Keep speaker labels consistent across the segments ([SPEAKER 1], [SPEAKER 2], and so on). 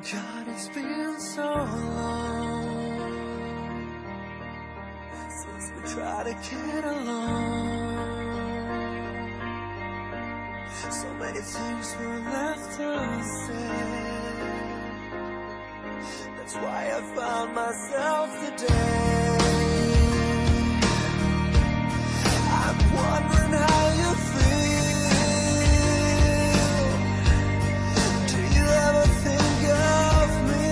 [SPEAKER 1] God, it's been so long since we tried to get along. So many things were left unsaid. That's why I found myself today. I'm wondering how you feel. Do you ever think of me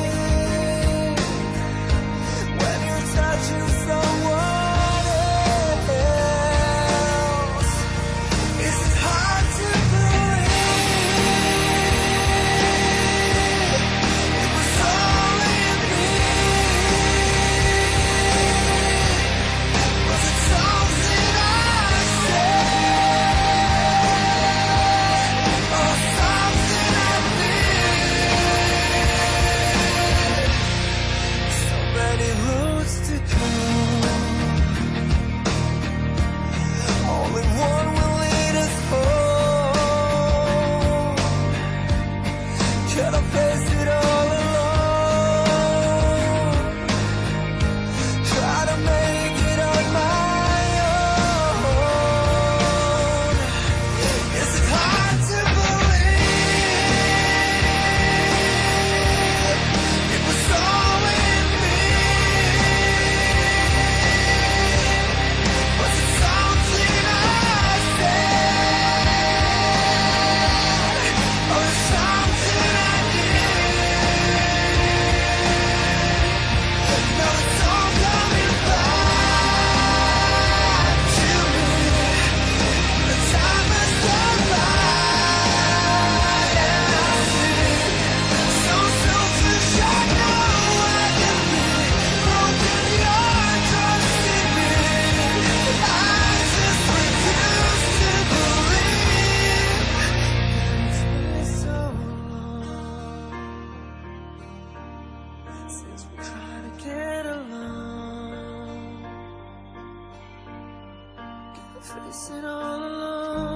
[SPEAKER 1] when you're touching someone else? Is it hard to believe it was only me? Was it something I said, or something I did? So many roads to go, only one will lead us home. Can I face it all alone? Try to make it on my own. Is it hard to believe it was only me? Was it something I said, or something I did? Now it's all coming back to me. The time has gone by, and I see so selfish. I know I can be broken. You're trusting me. I just refuse to believe it's been so long since we tried to get along. Can't face it all alone.